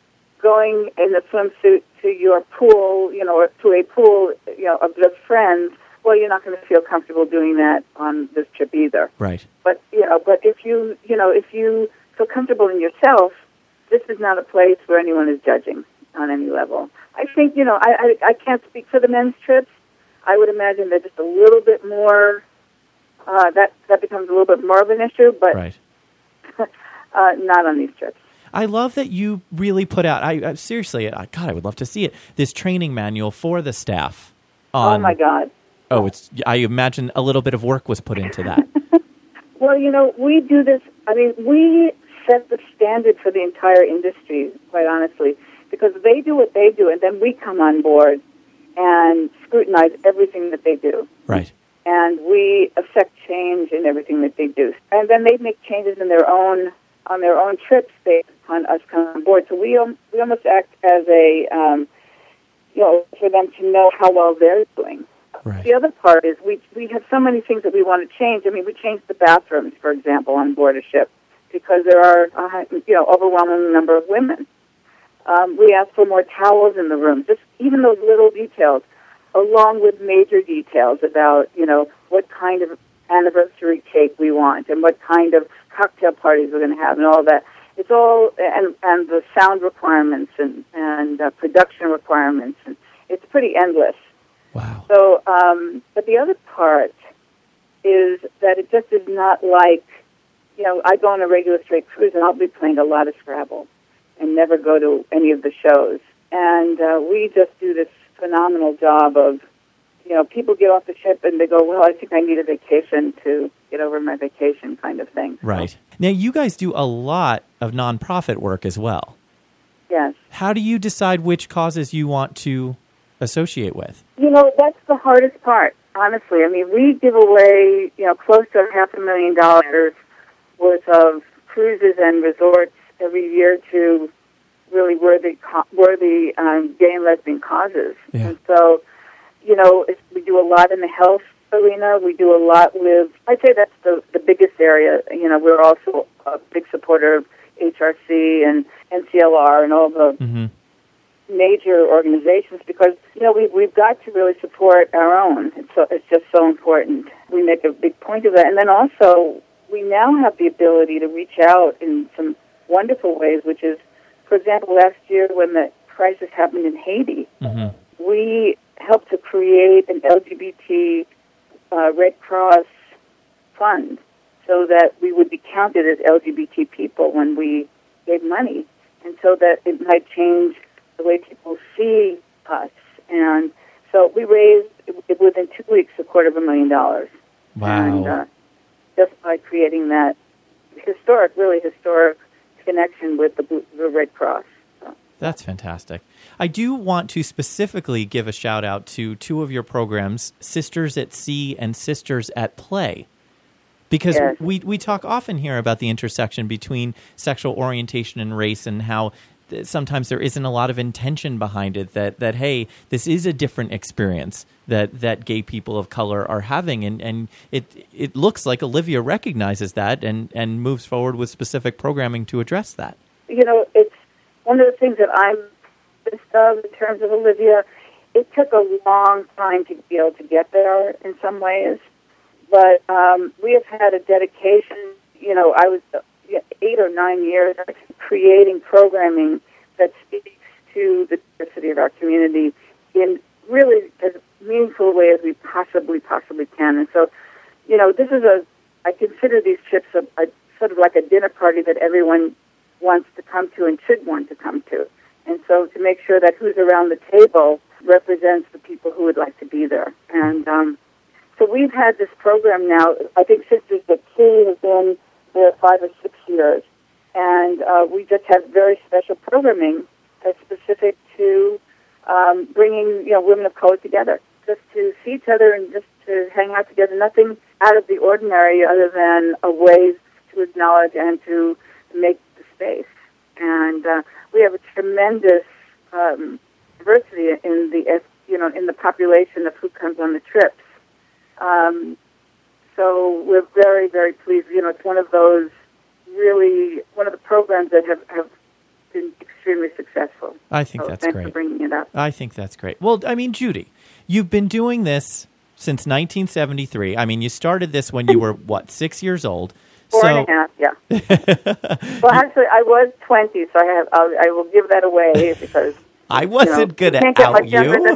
S5: going in a swimsuit to your pool, you know, or to a pool, you know, of just friends, well, you're not going to feel comfortable doing that on this trip either.
S1: Right.
S5: But, you know, but if you, you know, if you feel comfortable in yourself, this is not a place where anyone is judging on any level. I think, you know, I, I, I can't speak for the men's trips. I would imagine they're just a little bit more, uh, that, that becomes a little bit more of an issue, but
S1: right.
S5: uh, not on these trips.
S1: I love that you really put out, I, I seriously, I, God, I would love to see it, this training manual for the staff. On,
S5: oh, my God.
S1: Oh, it's. I imagine a little bit of work was put into that.
S5: Well, you know, we do this, I mean, we set the standard for the entire industry, quite honestly, because they do what they do, and then we come on board and scrutinize everything that they do.
S1: Right.
S5: And we affect change in everything that they do. And then they make changes in their own, on their own trips based on us coming on board. So we, um, we almost act as a, um, you know, for them to know how well they're doing.
S1: Right.
S5: The other part is we we have so many things that we want to change. I mean, we changed the bathrooms, for example, on board a ship because there are, uh, you know, overwhelming number of women. Um, we asked for more towels in the room, just even those little details, along with major details about, you know, what kind of anniversary cake we want and what kind of cocktail parties we're going to have and all that. It's all, and, and the sound requirements and, and uh, production requirements. And it's pretty endless.
S1: Wow.
S5: So, um, but the other part is that it just is not like, you know, I go on a regular straight cruise and I'll be playing a lot of Scrabble and never go to any of the shows. And uh, we just do this phenomenal job of, you know, people get off the ship and they go, well, I think I need a vacation to get over my vacation kind of thing.
S1: Right. Now, you guys do a lot of nonprofit work as well.
S5: Yes.
S1: How do you decide which causes you want to associate with?
S5: You know, that's the hardest part, honestly. I mean, we give away, you know, close to half a million dollars worth of cruises and resorts every year to really worthy, worthy um, gay and lesbian causes.
S1: Yeah.
S5: And so, you know, it's, we do a lot in the health arena. We do a lot with, I'd say that's the, the biggest area. You know, we're also a big supporter of H R C and N C L R and all the
S1: Mm-hmm.
S5: major organizations because, you know, we, we've got to really support our own. It's, so, it's just so important. We make a big point of that. And then also, we now have the ability to reach out in some wonderful ways, which is, for example, last year when the crisis happened in Haiti,
S1: Mm-hmm.
S5: we helped to create an L G B T uh, Red Cross fund so that we would be counted as L G B T people when we gave money, and so that it might change the way people see us. And so we raised, within two weeks, a quarter of a million dollars.
S1: Wow.
S5: And uh, just by creating that historic, really historic connection with the, the Red Cross. So.
S1: That's fantastic. I do want to specifically give a shout out to two of your programs, Sisters at Sea and Sisters at Play. Because
S5: yes.
S1: we, we talk often here about the intersection between sexual orientation and race and how th- sometimes there isn't a lot of intention behind it, that, that hey, this is a different experience that, that gay people of color are having. And, and it it looks like Olivia recognizes that and, and moves forward with specific programming to address that.
S5: You know, it's one of the things that I'm pissed of in terms of Olivia. It took a long time to be able to get there in some ways. But um, we have had a dedication, you know, I was uh, eight or nine years creating programming that speaks to the diversity of our community in really as meaningful a way as we possibly, possibly can. And so, you know, this is a, I consider these trips a, a sort of like a dinner party that everyone wants to come to and should want to come to. And so to make sure that who's around the table represents the people who would like to be there. And um, so we've had this program now, I think Sisters of Key has been there five or six years. And uh, we just have very special programming that's specific to um, bringing, you know, women of color together, just to see each other and just to hang out together. Nothing out of the ordinary other than a way to acknowledge and to make the space. And uh, we have a tremendous um, diversity in the, you know, in the population of who comes on the trips. Um, so we're very, very pleased. You know, it's one of those really, one of the programs that have, have been extremely successful.
S1: I think
S5: so
S1: that's
S5: thanks
S1: great.
S5: for bringing it up.
S1: I think that's great. Well, I mean, Judy, you've been doing this since nineteen seventy-three. I mean, you started this when you were, what, six years old?
S5: Four
S1: so,
S5: and a half, yeah. Well, actually, I was twenty, so I have I'll, I will give that away because
S1: I wasn't
S5: you know,
S1: going
S5: you
S1: to
S5: can't get
S1: out
S5: much younger
S1: you.
S5: than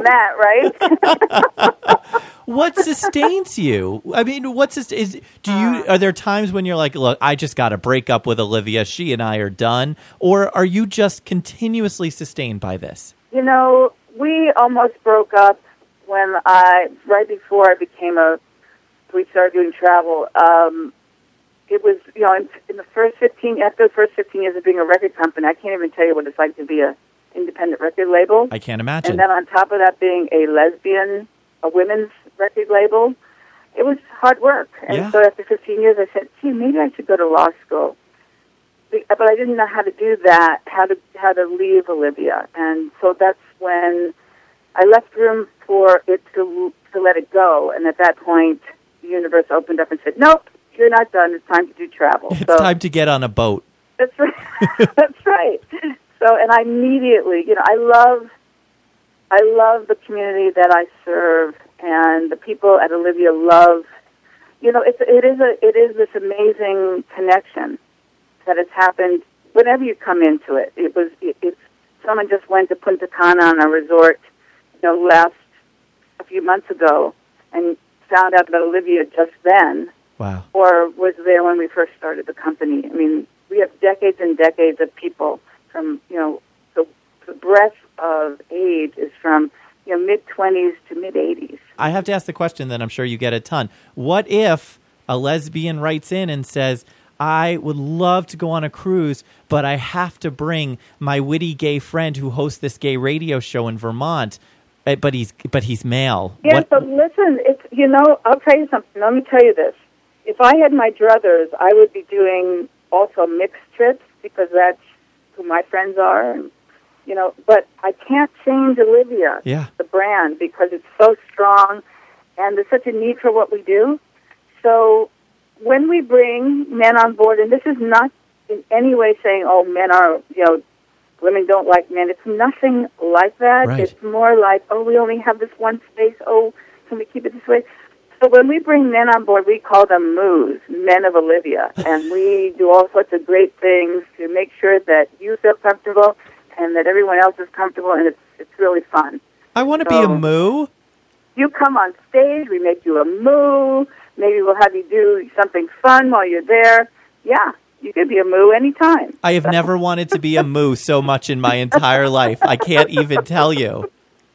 S5: that, right?
S1: What sustains you? I mean, what sust- is? Do you? Are there times when you're like, look, I just got to break up with Olivia. She and I are done, or are you just continuously sustained by this?
S5: You know, we almost broke up when I right before I became a. We started doing travel. Um, it was, you know, in, in the first fifteen after the first fifteen years of being a record company, I can't even tell you what it's like to be a independent record label.
S1: I can't imagine.
S5: And then on top of that, being a lesbian, a women's record label, it was hard work. And
S1: Yeah.
S5: so after fifteen years, I said, gee, maybe I should go to law school. Be- But I didn't know how to do that, how to how to leave Olivia. And so that's when I left room for it to to let it go. And at that point, the universe opened up and said, nope, you're not done. It's time to do travel.
S1: It's
S5: so,
S1: time to get on a boat.
S5: That's right. That's right. So, and I immediately, you know, I love, I love the community that I serve, and the people at Olivia love. You know, it's it is a it is this amazing connection that has happened whenever you come into it. It was it, it's someone just went to Punta Cana on a resort, you know, last a few months ago, and found out about Olivia just then.
S1: Wow.
S5: Or was there when we first started the company. I mean, we have decades and decades of people from, you know, the, the breadth of age is from, you know, mid-twenties to mid-eighties.
S1: I have to ask the question that I'm sure you get a ton. What if a lesbian writes in and says, I would love to go on a cruise, but I have to bring my witty gay friend who hosts this gay radio show in Vermont, but he's but he's male.
S5: Yeah,
S1: What-
S5: but listen, it's, you know, I'll tell you something. Let me tell you this. If I had my druthers, I would be doing also mixed trips because that's who my friends are. And, you know, but I can't change Olivia,
S1: Yeah.
S5: the brand, because it's so strong and there's such a need for what we do. So when we bring men on board, and this is not in any way saying, oh, men are, you know, women don't like men. It's nothing like that.
S1: Right.
S5: It's more like, oh, we only have this one space. Oh, can we keep it this way? So when we bring men on board, we call them moos, men of Olivia, and we do all sorts of great things to make sure that you feel comfortable and that everyone else is comfortable, and it's it's really fun.
S1: I want to
S5: So-
S1: be a moo.
S5: You come on stage, we make you a moo. Maybe we'll have you do something fun while you're there. Yeah, you could be a moo anytime.
S1: I have never wanted to be a moo so much in my entire life. I can't even tell you.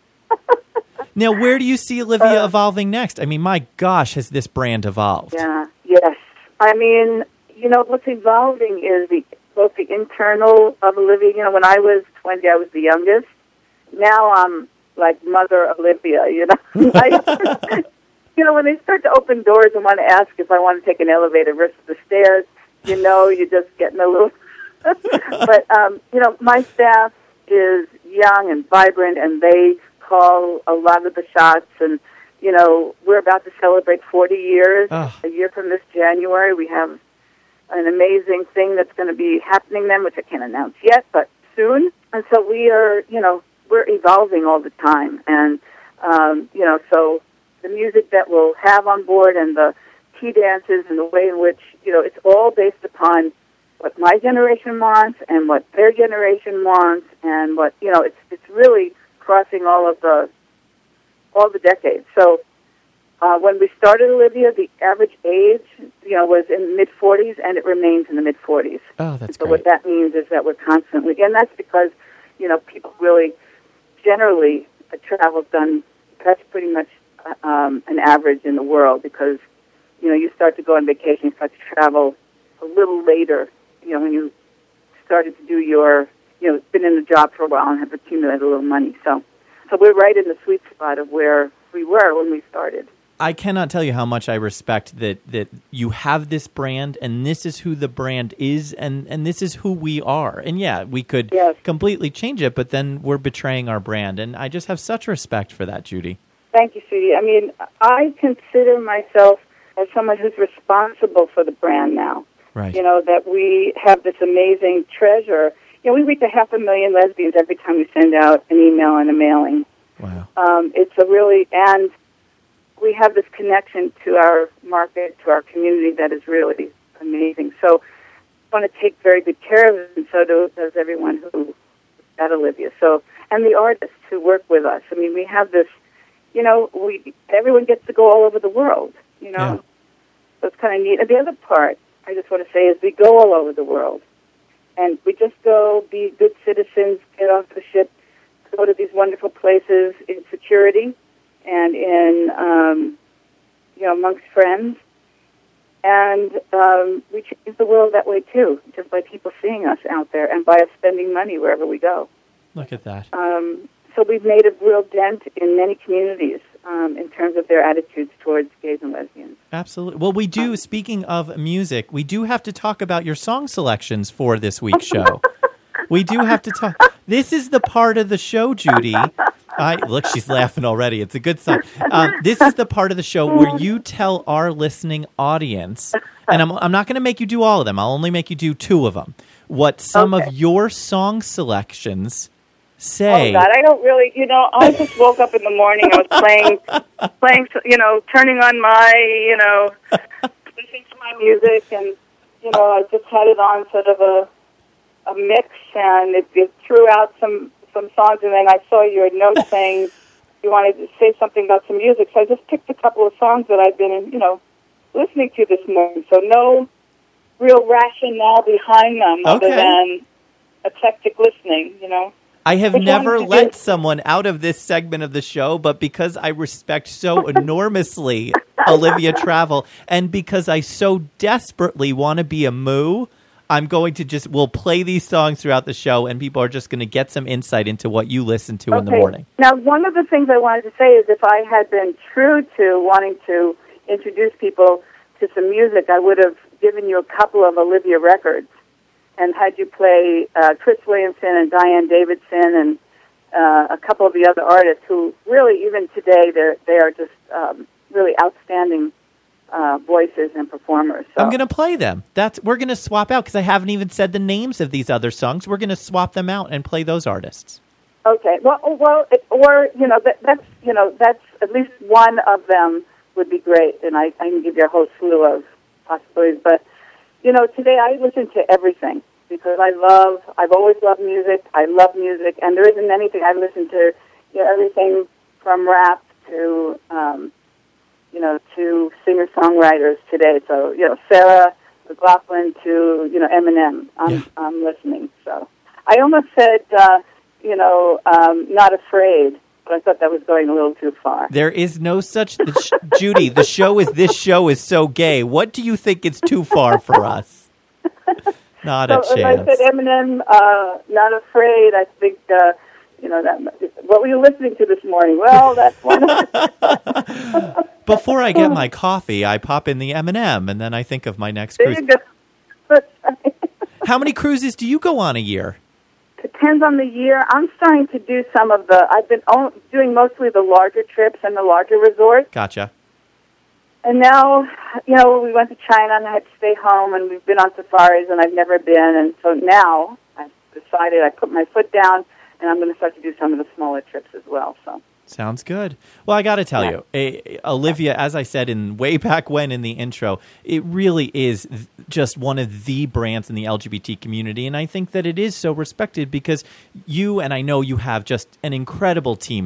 S1: Now, where do you see Olivia
S5: Uh,
S1: evolving next? I mean, my gosh, has this brand evolved?
S5: Yeah, yes. I mean, you know, what's evolving is the both the internal of Olivia. You know, when I was twenty, I was the youngest. Now I'm like Mother Olivia, you know. I, you know, when they start to open doors and want to ask if I want to take an elevator versus the stairs, you know, you're just getting a little... But, um, you know, my staff is young and vibrant, and they call a lot of the shots, and you know, we're about to celebrate forty years.
S1: Oh.
S5: A year from this January, we have an amazing thing that's going to be happening then, which I can't announce yet, but soon. And so we are, you know, we're evolving all the time, and um, you know, so the music that we'll have on board and the tea dances and the way in which, you know, it's all based upon what my generation wants and what their generation wants, and what, you know, it's it's really crossing all of the all the decades. So uh, when we started Olivia, the average age, you know, was in the mid forties, and it remains in the mid forties.
S1: Oh, that's
S5: So
S1: great.
S5: what that means is that we're constantly, and that's because, you know, people really, generally, uh, travel's done, that's pretty much uh, um, an average in the world because, you know, you start to go on vacation, you start to travel a little later, you know, when you started to do your, you know, been in the job for a while and have accumulated a little money. So, so we're right in the sweet spot of where we were when we started.
S1: I cannot tell you how much I respect that that you have this brand, and this is who the brand is, and, and this is who we are. And yeah, we could
S5: Yes.
S1: completely change it, but then we're betraying our brand. And I just have such respect for that, Judy.
S5: Thank you, sweetie. I mean, I consider myself as someone who's responsible for the brand now.
S1: Right.
S5: You know, that we have this amazing treasure. You know, we reach a half a million lesbians every time we send out an email and a mailing.
S1: Wow.
S5: Um, it's a really, and we have this connection to our market, to our community that is really amazing. So I want to take very good care of it, and so do, does everyone who at Olivia. So, and the artists who work with us. I mean, we have this, you know, we everyone gets to go all over the world, you know.
S1: Yeah.
S5: So it's kind of neat. And the other part I just want to say is we go all over the world. And we just go be good citizens, get off the ship, go to these wonderful places in security and in, um, you know, amongst friends. And um, we change the world that way, too, just by people seeing us out there and by us spending money wherever we go.
S1: Look at that.
S5: Um, so we've made a real dent in many communities um, in terms of their attitudes towards gays and lesbians.
S1: Absolutely. Well, we do, speaking of music, we do have to talk about your song selections for this week's show. We do have to talk. This is the part of the show, Judy. I look, she's laughing already. It's a good sign. Um, this is the part of the show where you tell our listening audience, and I'm, I'm not going to make you do all of them. I'll only make you do two of them. What some
S5: Okay.
S1: of your song selections say.
S5: Oh God, I don't really. You know, I just woke up in the morning. I was playing, playing. You know, turning on my, you know, listening to my music, and you know, I just had it on sort of a a mix, and it, it threw out some some songs, and then I saw your note saying you wanted to say something about some music, so I just picked a couple of songs that I've been, you know, listening to this morning. So no real rationale behind them other
S1: Okay.
S5: than eclectic listening, you know.
S1: I have
S5: Which
S1: never
S5: one did
S1: let
S5: you-
S1: someone out of this segment of the show, but because I respect so enormously Olivia Travel, and because I so desperately want to be a moo, I'm going to just, we'll play these songs throughout the show, and people are just going to get some insight into what you listen to in the morning.
S5: Now, one of the things I wanted to say is if I had been true to wanting to introduce people to some music, I would have given you a couple of Olivia records and had you play uh, Chris Williamson and Diane Davidson and uh, a couple of the other artists who really, even today, they're, they are just um, really outstanding uh, voices and performers. So.
S1: I'm going to play them. That's We're going to swap out, because I haven't even said the names of these other songs. We're going to swap them out and play those artists.
S5: Okay. Well, well, it, or you know, that, that's you know, that's at least one of them would be great, and I, I can give you a whole slew of possibilities. But you know, today I listen to everything because I love. I've always loved music. I love music, and there isn't anything I listen to. You know, everything from rap to um, you know to singer songwriters today. So you know, Sarah McLachlan to you know Eminem. I'm
S1: Yeah.
S5: I'm listening. So I almost said. Uh, you know, um, Not Afraid, but I thought that was going a little too far.
S1: There is no such... The sh- Judy, the show is... This show is so gay. What do you think is too far for us? Not a
S5: So if
S1: chance.
S5: I said Eminem, uh, Not Afraid, I think, uh, you know, that. What were you listening to this morning? Well, that's one of
S1: Before I get my coffee, I pop in the M and M, and then I think of my next
S5: There
S1: cruise.
S5: you go.
S1: How many cruises do you go on a year?
S5: Depends on the year. I'm starting to do some of the, I've been o- doing mostly the larger trips and the larger resorts.
S1: Gotcha.
S5: And now, you know, we went to China and I had to stay home, and we've been on safaris and I've never been. And so now I've decided I put my foot down and I'm going to start to do some of the smaller trips as well. So.
S1: Sounds good. Well, I got to tell
S5: Yeah.
S1: you, eh, Olivia, as I said in way back when in the intro, it really is th- just one of the brands in the L G B T community, and I think that it is so respected because you, and I know you have just an incredible team there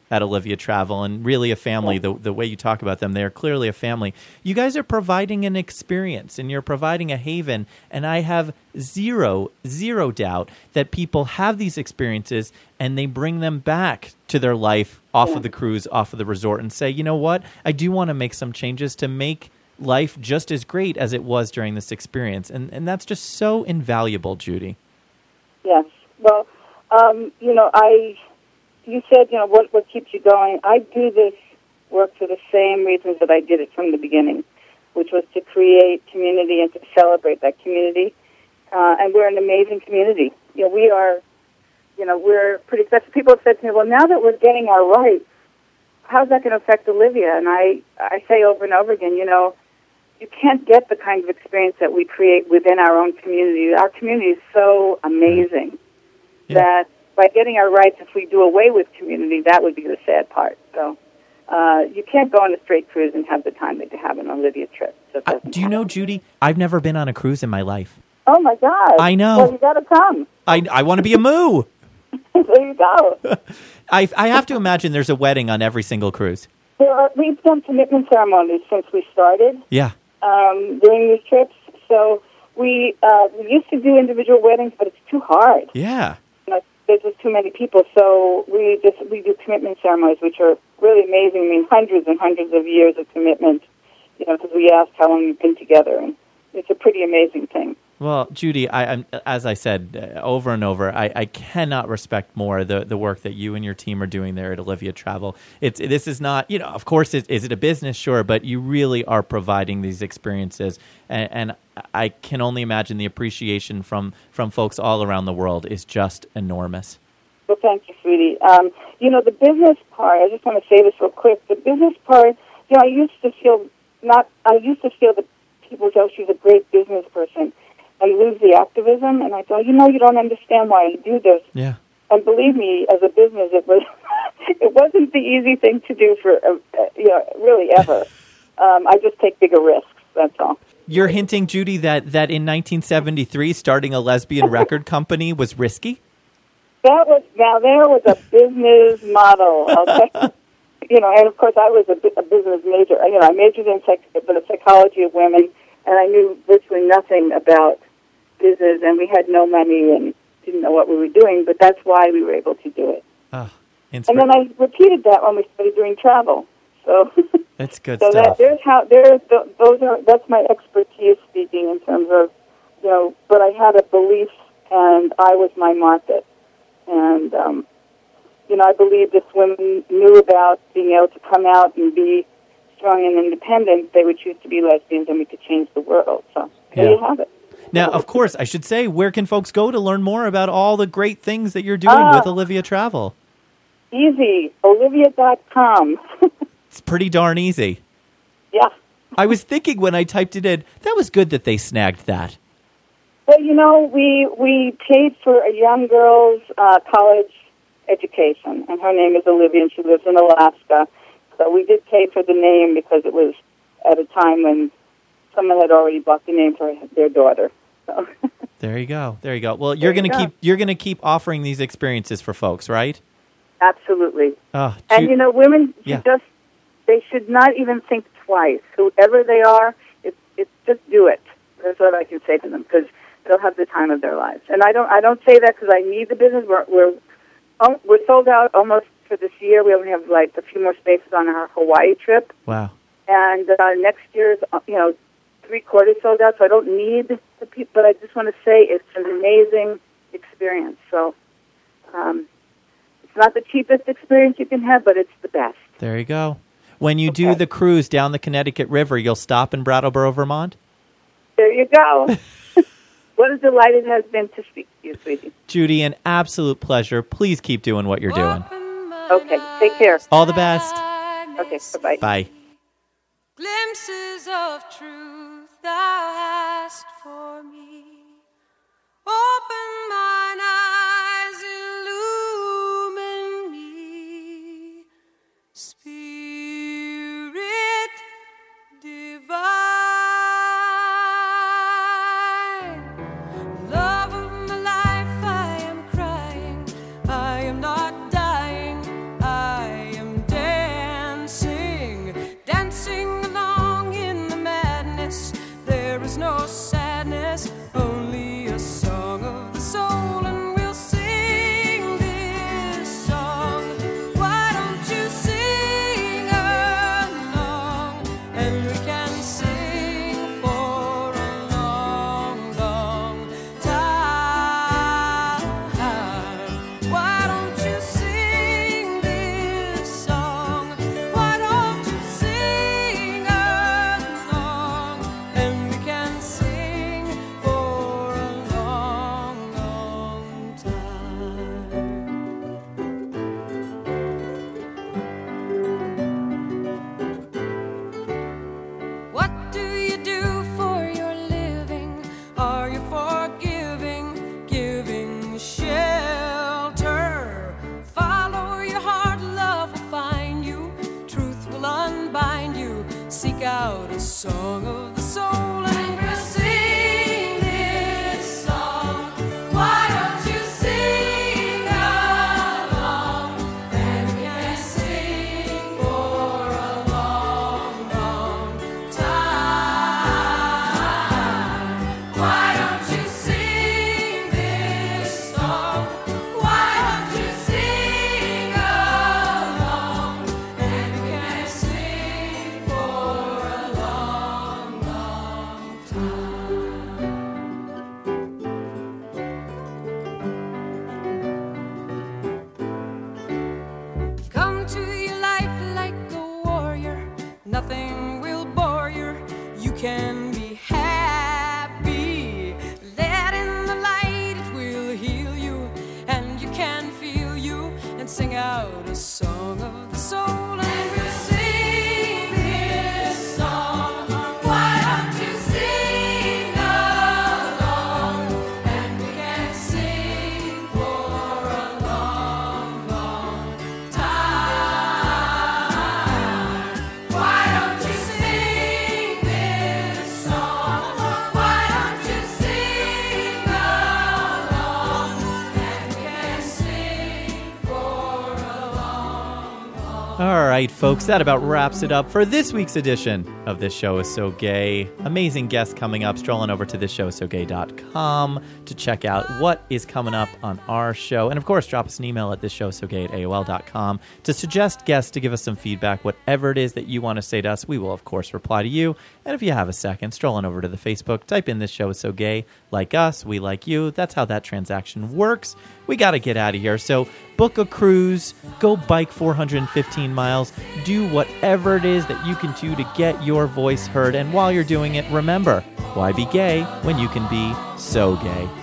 S1: at Olivia Travel, and really a family. The the way you talk about them, they are clearly a family. You guys are providing an experience, and you're providing a haven, and I have zero, zero doubt that people have these experiences, and they bring them back to their life off
S5: Yeah.
S1: of the cruise, off of the resort, and say, you know what, I do want to make some changes to make life just as great as it was during this experience. And, and that's just so invaluable, Judy.
S5: Yes. Well, um, you know, I, you said, you know, what, what keeps you going? I do this work for the same reasons that I did it from the beginning, which was to create community and to celebrate that community. Uh, and we're an amazing community. You know, we are, you know, we're pretty successful. People have said to me, well, now that we're getting our rights, how's that going to affect Olivia? And I, I say over and over again, you know, you can't get the kind of experience that we create within our own community. Our community is so amazing
S1: Yeah.
S5: that by getting our rights, if we do away with community, that would be the sad part. So uh, you can't go on a straight cruise and have the time that you have an Olivia trip. So it
S1: Uh,
S5: doesn't
S1: do you know,
S5: happen.
S1: Judy, I've never been on a cruise in my life.
S5: Oh, my God.
S1: I know.
S5: Well, you got to come.
S1: I, I want to be a moo.
S5: There you go.
S1: I, I have to imagine there's a wedding on every single cruise.
S5: There are, we've done commitment ceremonies since we started.
S1: Yeah.
S5: Um, doing these trips. So we uh, we used to do individual weddings, but it's too hard.
S1: Yeah.
S5: You know, there's just too many people. So we just we do commitment ceremonies, which are really amazing. I mean, hundreds and hundreds of years of commitment. You know, because we ask how long you've been together, and it's a pretty amazing thing.
S1: Well, Judy, I, I'm, as I said uh, over and over, I, I cannot respect more the, the work that you and your team are doing there at Olivia Travel. It's this is not, you know, of course, it, is it a business? Sure, but you really are providing these experiences, and, and I can only imagine the appreciation from, from folks all around the world is just enormous.
S5: Well, thank you, sweetie. Um, you know, the business part, I just want to say this real quick. The business part, you know, I used to feel not, I used to feel that people say, oh, she's a great business person, and lose the activism. And I thought, you know, you don't understand why I do this.
S1: Yeah.
S5: And believe me, as a business, it was it wasn't the easy thing to do for, uh, uh, you know, really ever. Um, I just take bigger risks, that's all.
S1: You're hinting, Judy, that, that in nineteen seventy-three, starting a lesbian record company was risky?
S5: That was, now there was a business model, okay? You know, and of course I was a, bu- a business major. You know, I majored in psych- the psychology of women, and I knew virtually nothing about business, and we had no money and didn't know what we were doing, but that's why we were able to do it.
S1: Oh,
S5: And then I repeated that when we started doing travel. So
S1: that's good
S5: so
S1: stuff.
S5: that there's how there's the, those are that's my expertise speaking in terms of, you know, but I had a belief and I was my market. And um, you know, I believed if women knew about being able to come out and be strong and independent, they would choose to be lesbians and we could change the world. So there
S1: Yeah.
S5: you have it.
S1: Now, of course, I should say, where can folks go to learn more about all the great things that you're doing
S5: Ah.
S1: with Olivia Travel?
S5: Easy. Olivia dot com.
S1: It's pretty darn easy.
S5: Yeah.
S1: I was thinking when I typed it in, that was good that they snagged that.
S5: Well, you know, we we paid for a young girl's uh, college education, and her name is Olivia, and she lives in Alaska. So we did pay for the name because it was at a time when someone had already bought the name for their daughter. So.
S1: There you go. There you go. Well, you're
S5: There
S1: going
S5: you
S1: to
S5: go.
S1: keep you're going to keep offering these experiences for folks, right?
S5: Absolutely.
S1: Oh,
S5: And,
S1: Ju-
S5: you know, women should
S1: Yeah.
S5: just, they should not even think twice. Whoever they are, it's it's just do it. That's what I can say to them, because they'll have the time of their lives. And I don't I don't say that because I need the business. We're, we're, oh, we're sold out almost for this year. We only have, like, a few more spaces on our Hawaii trip.
S1: wow.
S5: And uh, next year's, uh, you know, three-quarters sold out, so I don't need the people. But I just want to say it's an amazing experience. So um, it's not the cheapest experience you can have, but it's the best.
S1: There you go. When you do
S5: Okay.
S1: the cruise down the Connecticut River, you'll stop in Brattleboro, Vermont?
S5: There you go. What a delight it has been to speak to you, sweetie.
S1: Judy, an absolute pleasure. Please keep doing what you're doing.
S5: Okay, take care.
S1: All the best.
S5: Okay, bye-bye.
S1: Bye.
S3: Glimpses of truth thou hast for me. Open mine eyes, illumine me. Spirit divine. Love of my life, I am crying. I am not dying. I am and we can sing for a long, long time. Why don't you sing this song? Why don't you sing along, and we can sing for a long, long time. What do you do for your living? Are you forgiving, giving shelter? Follow your heart, love will find you, truth will unbind you. Seek out a song of the soul, and we'll sing this song. Why don't you sing along, and we can sing for a long, long time. Why don't you sing this song? Why don't you sing along, and we can sing for a long, long time. Come to your life like a warrior. Nothing will bore you. You can be happy. Let in the light, it will heal you, and you can feel you, and sing out a song of the soul. And we'll sing this song. Why don't you sing along, and we can sing for a long, long time. Why don't you sing this song? Why don't you sing along, and we can sing for a long, long.
S1: All right, folks, that about wraps it up for this week's edition of This Show Is So Gay. Amazing guests coming up. Strolling over to this show is so gay dot com to check out what is coming up on our show. And, of course, drop us an email at this show is so gay at A O L dot com to suggest guests, to give us some feedback. Whatever it is that you want to say to us, we will, of course, reply to you. And if you have a second, strolling over to the Facebook, type in This Show Is So Gay. Like us, we like you. That's how that transaction works. We got to get out of here. So book a cruise, go bike four hundred fifteen miles, do whatever it is that you can do to get your voice heard. And while you're doing it, remember, why be gay when you can be so gay?